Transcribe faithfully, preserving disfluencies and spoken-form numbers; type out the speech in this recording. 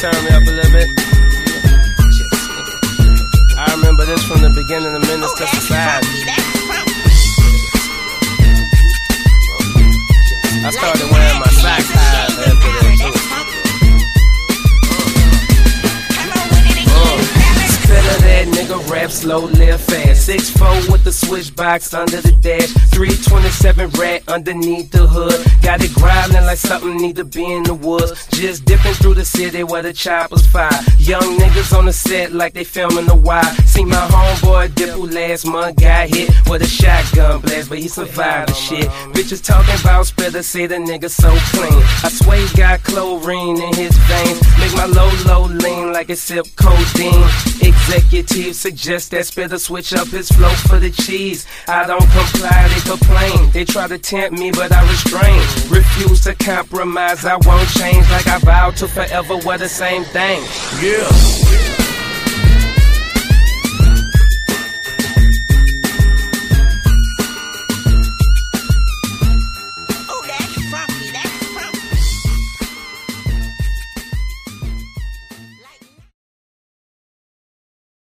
turn me up a little bit. I remember this from the beginning of Menace to Society. I started wearing my socks high after that too. Better that nigga rap slow, live fast. six four with the switch box under the dash. three twenty-seven rat underneath the hood. Got it grinding like something need to be in the woods. Just dipping through the city where the choppers fire. Young niggas on the set like they filming The Wire. See my homeboy Dip who last month got hit with a shotgun blast, but he survived the shit. Bitches talking about spitter, say the nigga so clean. I swear he got chlorine in his veins. Make my low low lean like it sip codeine. Executive suggest that Spitter switch up his flow for the cheese. I don't comply, they complain. They try to tempt me, but I restrain. Refuse to compromise, I won't change. Like I vowed to forever wear the same thing. Yeah.